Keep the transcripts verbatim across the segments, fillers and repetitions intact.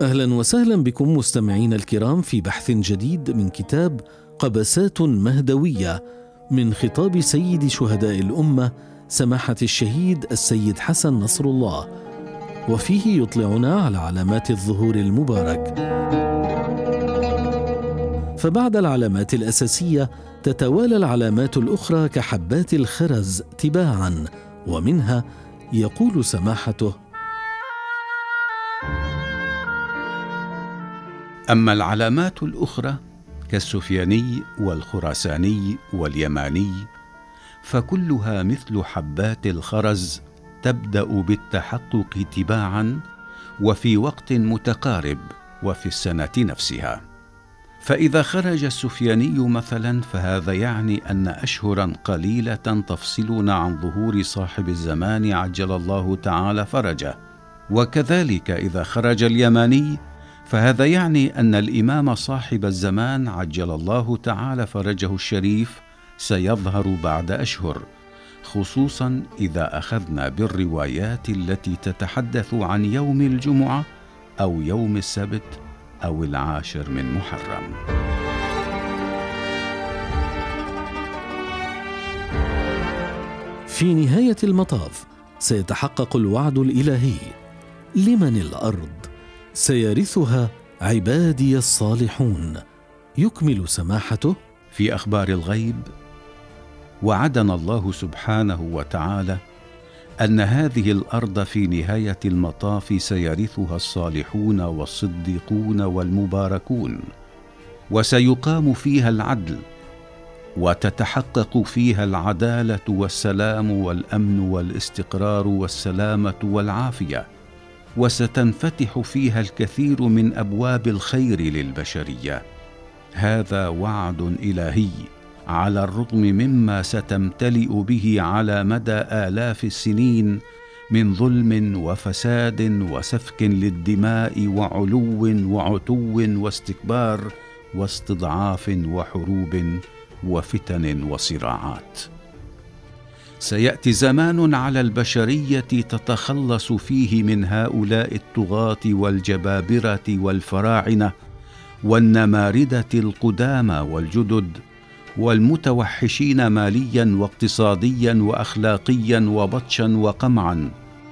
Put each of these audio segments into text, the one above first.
أهلا وسهلا بكم مستمعين الكرام في بحث جديد من كتاب قبسات مهدوية من خطاب سيد شهداء الأمة سماحة الشهيد السيد حسن نصر الله، وفيه يطلعنا على علامات الظهور المبارك. فبعد العلامات الأساسية تتوالى العلامات الأخرى كحبات الخرز تباعا، ومنها يقول سماحته: أما العلامات الأخرى كالسفياني والخراساني واليماني فكلها مثل حبات الخرز تبدأ بالتحقق تباعا وفي وقت متقارب وفي السنة نفسها. فإذا خرج السفياني مثلا فهذا يعني أن أشهرا قليلة تفصلنا عن ظهور صاحب الزمان عجل الله تعالى فرجه، وكذلك إذا خرج اليماني فهذا يعني أن الإمام صاحب الزمان عجل الله تعالى فرجه الشريف سيظهر بعد أشهر، خصوصا إذا أخذنا بالروايات التي تتحدث عن يوم الجمعة أو يوم السبت أو العاشر من محرم. في نهاية المطاف سيتحقق الوعد الإلهي. لمن الأرض؟ سيرثها عبادي الصالحون. يكمل سماحته: في أخبار الغيب وعدنا الله سبحانه وتعالى أن هذه الأرض في نهاية المطاف سيرثها الصالحون والصديقون والمباركون، وسيقام فيها العدل، وتتحقق فيها العدالة والسلام والأمن والاستقرار والسلامة والعافية، وستنفتح فيها الكثير من أبواب الخير للبشرية. هذا وعد إلهي على الرغم مما ستمتلئ به على مدى آلاف السنين من ظلم وفساد وسفك للدماء وعلو وعتو واستكبار واستضعاف وحروب وفتن وصراعات. سيأتي زمان على البشرية تتخلص فيه من هؤلاء الطغاة والجبابرة والفراعنة والنماردة القدامى والجدد والمتوحشين ماليا واقتصاديا وأخلاقيا وبطشا وقمعا،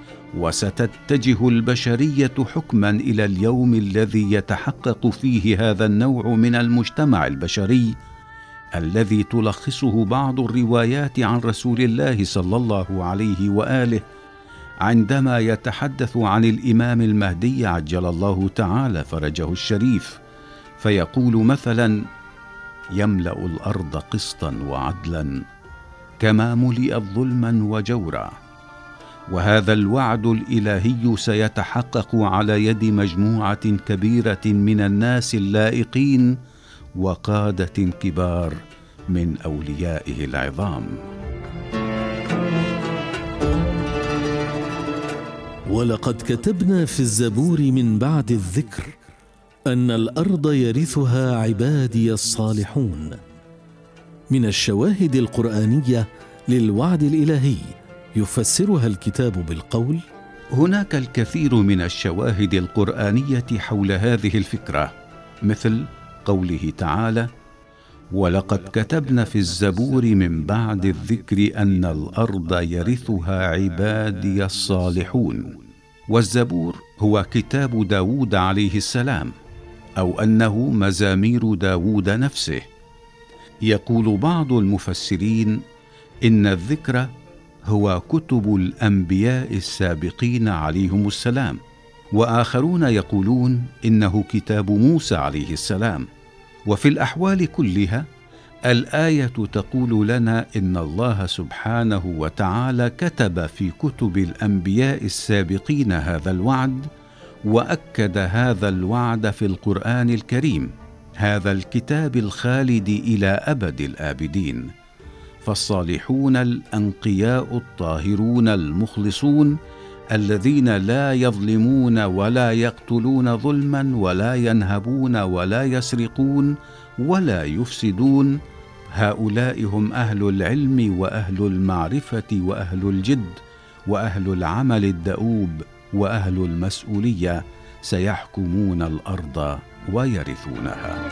وستتجه البشرية حكما إلى اليوم الذي يتحقق فيه هذا النوع من المجتمع البشري الذي تلخصه بعض الروايات عن رسول الله صلى الله عليه وآله عندما يتحدث عن الإمام المهدي عجل الله تعالى فرجه الشريف، فيقول مثلا: يملأ الأرض قسطا وعدلا كما ملئت ظلما وجورا. وهذا الوعد الإلهي سيتحقق على يد مجموعة كبيرة من الناس اللائقين وقادة كبار من أوليائه العظام. ولقد كتبنا في الزبور من بعد الذكر أن الأرض يرثها عبادي الصالحون. من الشواهد القرآنية للوعد الإلهي يفسرها الكتاب بالقول: هناك الكثير من الشواهد القرآنية حول هذه الفكرة، مثل قوله تعالى: ولقد كتبنا في الزبور من بعد الذكر أن الأرض يرثها عبادي الصالحون. والزبور هو كتاب داود عليه السلام، أو أنه مزامير داود نفسه. يقول بعض المفسرين إن الذكر هو كتب الأنبياء السابقين عليهم السلام، وآخرون يقولون إنه كتاب موسى عليه السلام. وفي الأحوال كلها الآية تقول لنا إن الله سبحانه وتعالى كتب في كتب الأنبياء السابقين هذا الوعد، وأكد هذا الوعد في القرآن الكريم، هذا الكتاب الخالد إلى أبد الآبدين. فالصالحون الأنقياء الطاهرون المخلصون الذين لا يظلمون ولا يقتلون ظلما ولا ينهبون ولا يسرقون ولا يفسدون، هؤلاء هم أهل العلم وأهل المعرفة وأهل الجد وأهل العمل الدؤوب وأهل المسؤولية، سيحكمون الأرض ويرثونها.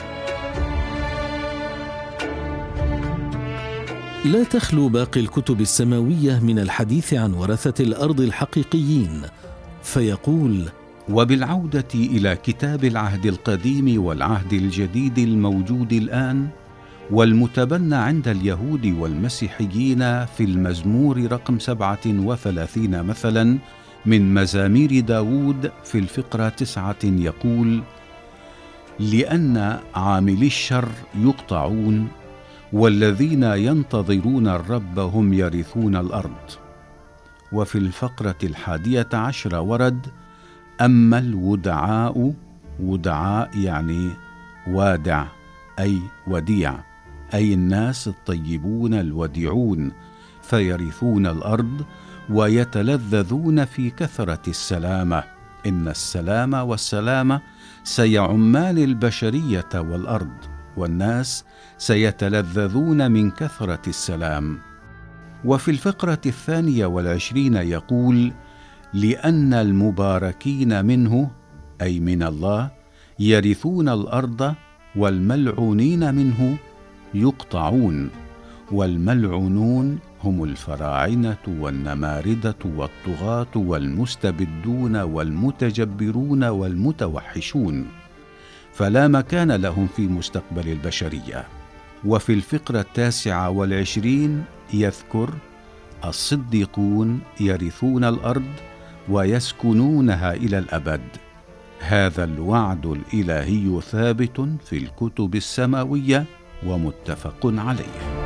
لا تخلو باقي الكتب السماوية من الحديث عن ورثة الأرض الحقيقيين، فيقول: وبالعودة إلى كتاب العهد القديم والعهد الجديد الموجود الآن والمتبنى عند اليهود والمسيحيين في المزمور رقم سبعة وثلاثين مثلا من مزامير داود في الفقرة تسعة يقول: لأن عاملي الشر يقطعون والذين ينتظرون الرب هم يرثون الأرض. وفي الفقرة الحادية عشر ورد: أما الودعاء، ودعاء يعني وادع أي وديع، أي الناس الطيبون الوديعون، فيرثون الأرض ويتلذذون في كثرة السلامة، إن السلام والسلامة سيعمان البشرية والأرض، والناس سيتلذذون من كثرة السلام. وفي الفقرة الثانية والعشرين يقول: لأن المباركين منه، أي من الله، يرثون الأرض والملعونين منه يقطعون. والملعونون هم الفراعنة والنماردة والطغاة والمستبدون والمتجبرون والمتوحشون، فلا مكان لهم في مستقبل البشرية. وفي الفقرة التاسعة والعشرين يذكر: الصديقون يرثون الأرض ويسكنونها إلى الأبد. هذا الوعد الإلهي ثابت في الكتب السماوية ومتفق عليه.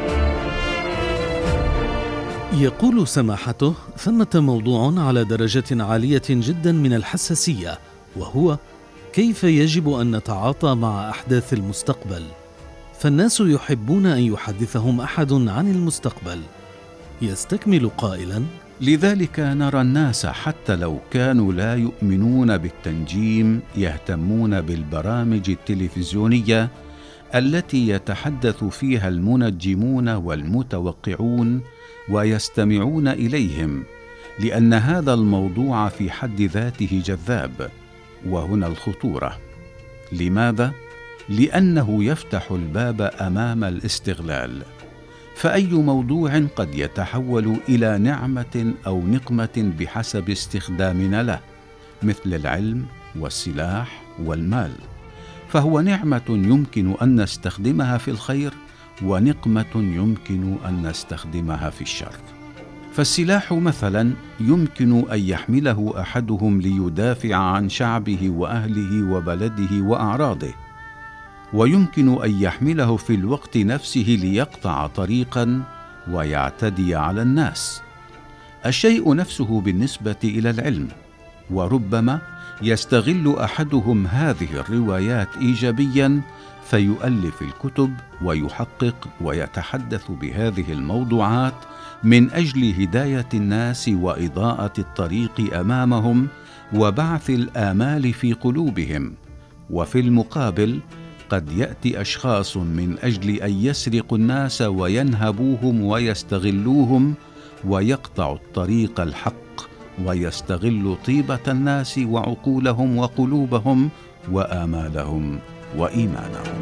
يقول سماحته: ثمة موضوع على درجة عالية جدا من الحساسية، وهو كيف يجب أن نتعاطى مع أحداث المستقبل، فالناس يحبون أن يحدثهم أحد عن المستقبل. يستكمل قائلا: لذلك نرى الناس حتى لو كانوا لا يؤمنون بالتنجيم يهتمون بالبرامج التلفزيونية التي يتحدث فيها المنجمون والمتوقعون ويستمعون إليهم، لأن هذا الموضوع في حد ذاته جذاب. وهنا الخطورة. لماذا؟ لأنه يفتح الباب أمام الاستغلال، فأي موضوع قد يتحول إلى نعمة أو نقمة بحسب استخدامنا له، مثل العلم والسلاح والمال، فهو نعمة يمكن أن نستخدمها في الخير، ونقمة يمكن أن نستخدمها في الشر. فالسلاح مثلا يمكن أن يحمله أحدهم ليدافع عن شعبه وأهله وبلده وأعراضه، ويمكن أن يحمله في الوقت نفسه ليقطع طريقا ويعتدي على الناس. الشيء نفسه بالنسبة إلى العلم، وربما يستغل أحدهم هذه الروايات إيجابيا فيؤلف الكتب ويحقق ويتحدث بهذه الموضوعات من أجل هداية الناس وإضاءة الطريق أمامهم وبعث الآمال في قلوبهم. وفي المقابل قد يأتي أشخاص من أجل أن يسرقوا الناس وينهبوهم ويستغلوهم ويقطعوا الطريق الحق ويستغل طيبة الناس وعقولهم وقلوبهم وآمالهم وإيمانهم.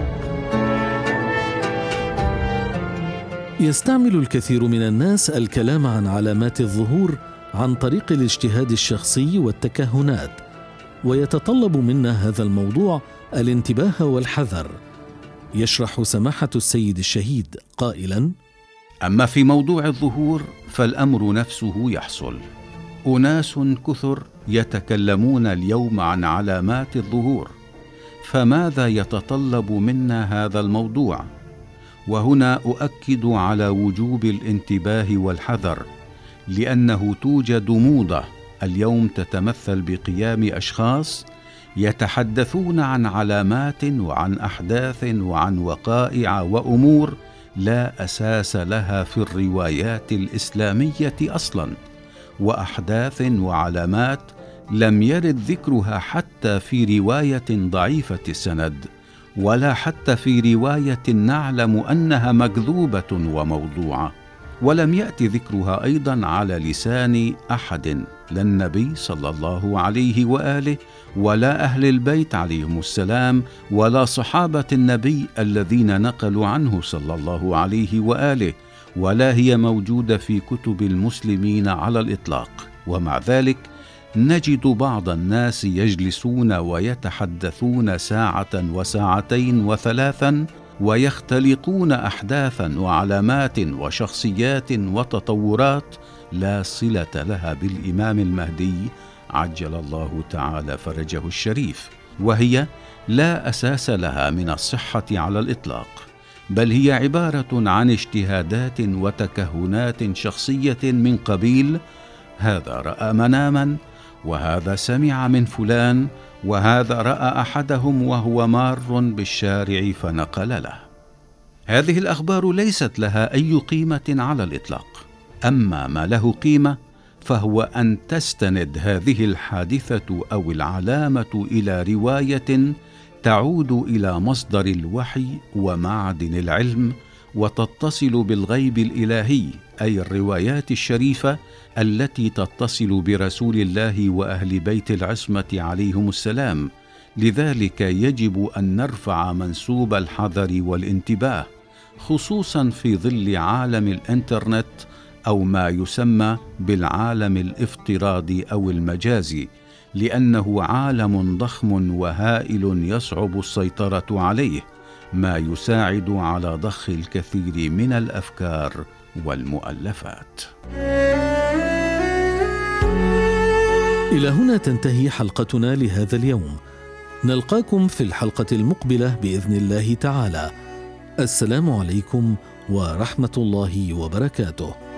يستعمل الكثير من الناس الكلام عن علامات الظهور عن طريق الاجتهاد الشخصي والتكهنات، ويتطلب منا هذا الموضوع الانتباه والحذر. يشرح سماحة السيد الشهيد قائلا: أما في موضوع الظهور فالأمر نفسه يحصل. أناس كثر يتكلمون اليوم عن علامات الظهور، فماذا يتطلب منا هذا الموضوع؟ وهنا أؤكد على وجوب الانتباه والحذر، لأنه توجد موضة اليوم تتمثل بقيام أشخاص يتحدثون عن علامات وعن أحداث وعن وقائع وأمور لا أساس لها في الروايات الإسلامية أصلا، وأحداث وعلامات لم يرد ذكرها حتى في رواية ضعيفة السند، ولا حتى في رواية نعلم أنها مكذوبة وموضوعة. ولم يأت ذكرها أيضا على لسان أحد، لا النبي صلى الله عليه وآله ولا أهل البيت عليهم السلام ولا صحابة النبي الذين نقلوا عنه صلى الله عليه وآله، ولا هي موجودة في كتب المسلمين على الإطلاق. ومع ذلك نجد بعض الناس يجلسون ويتحدثون ساعة وساعتين وثلاثا ويختلقون أحداثا وعلامات وشخصيات وتطورات لا صلة لها بالإمام المهدي عجل الله تعالى فرجه الشريف، وهي لا أساس لها من الصحة على الإطلاق، بل هي عبارة عن اجتهادات وتكهنات شخصية من قبيل هذا رأى مناما، وهذا سمع من فلان، وهذا رأى أحدهم وهو مار بالشارع فنقل له. هذه الأخبار ليست لها أي قيمة على الإطلاق، أما ما له قيمة فهو أن تستند هذه الحادثة أو العلامة إلى رواية تعود إلى مصدر الوحي ومعدن العلم، وتتصل بالغيب الإلهي، أي الروايات الشريفة التي تتصل برسول الله وأهل بيت العصمة عليهم السلام. لذلك يجب أن نرفع منسوب الحذر والانتباه، خصوصا في ظل عالم الإنترنت أو ما يسمى بالعالم الافتراضي أو المجازي، لأنه عالم ضخم وهائل يصعب السيطرة عليه، ما يساعد على ضخ الكثير من الأفكار والمؤلفات. إلى هنا تنتهي حلقتنا لهذا اليوم، نلقاكم في الحلقة المقبلة بإذن الله تعالى. السلام عليكم ورحمة الله وبركاته.